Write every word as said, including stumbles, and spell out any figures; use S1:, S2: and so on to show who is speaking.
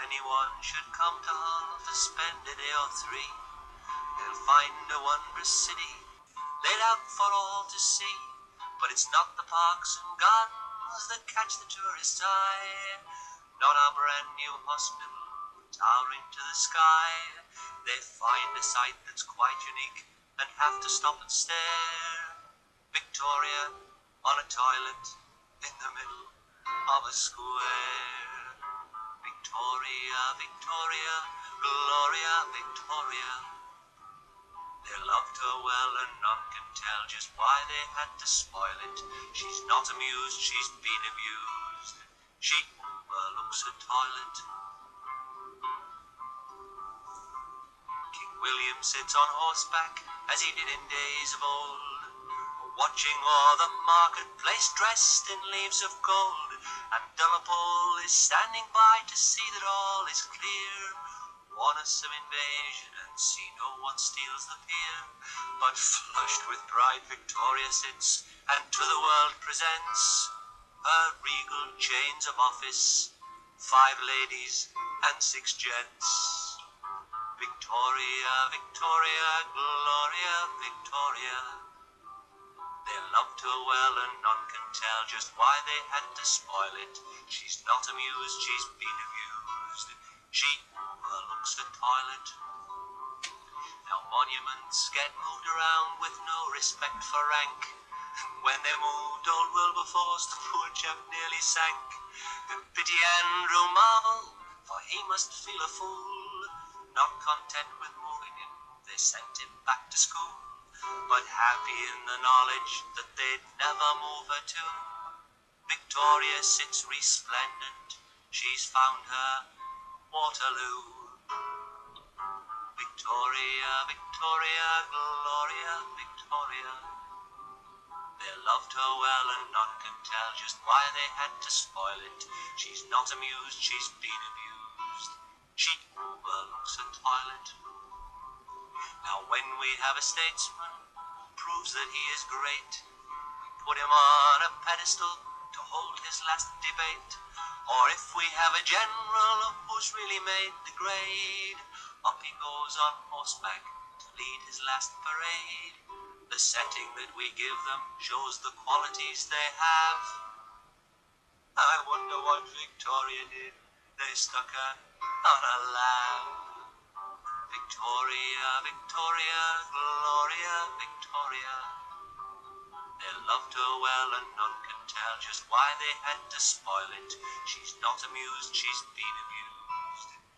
S1: anyone should come to Hull to spend a day or three, they'll find a wondrous city laid out for all to see. But it's not the parks and gardens that catch the tourist's eye, not our brand new hospital towering to the sky. They find a sight that's quite unique and have to stop and stare. Victoria on a toilet in the middle of a square. Victoria, Victoria, Gloria Victoria. They loved her well and none can tell just why they had to spoil it. She's not amused, she's been abused. She overlooks a toilet. King William sits on horseback as he did in days of old, watching o'er the marketplace dressed in leaves of gold. And Delapaul is standing by to see that all is clear, warn us of invasion and see no one steals the pier. But flushed with pride Victoria sits and to the world presents her regal chains of office, five ladies and six gents. Victoria, Victoria, Gloria Victoria. They loved her well and none can tell just why they had to spoil it. She's not amused, she's been abused. She overlooks the toilet. Now monuments get moved around with no respect for rank. When they moved old Wilberforce, the poor chap nearly sank. Pity Andrew Marvell, for he must feel a fool. Not content with moving him, they sent him back to school, but happy in the knowledge that they'd never move her to. Victoria sits resplendent, she's found her Waterloo. Victoria, Victoria, Gloria Victoria. They loved her well and none can tell just why they had to spoil it. She's not amused, she's been abused. She overlooks a toilet. Now when we have a statesman who proves that he is great, we put him on a pedestal to hold his last debate. Or if we have a general who's really made the grade, up he goes on horseback to lead his last parade. The setting that we give them shows the qualities they have. I wonder what Victoria did. They stuck her on a lamb. Victoria, Victoria, Gloria Victoria. They loved her well and none can tell just why they had to spoil it. She's not amused, she's been abused.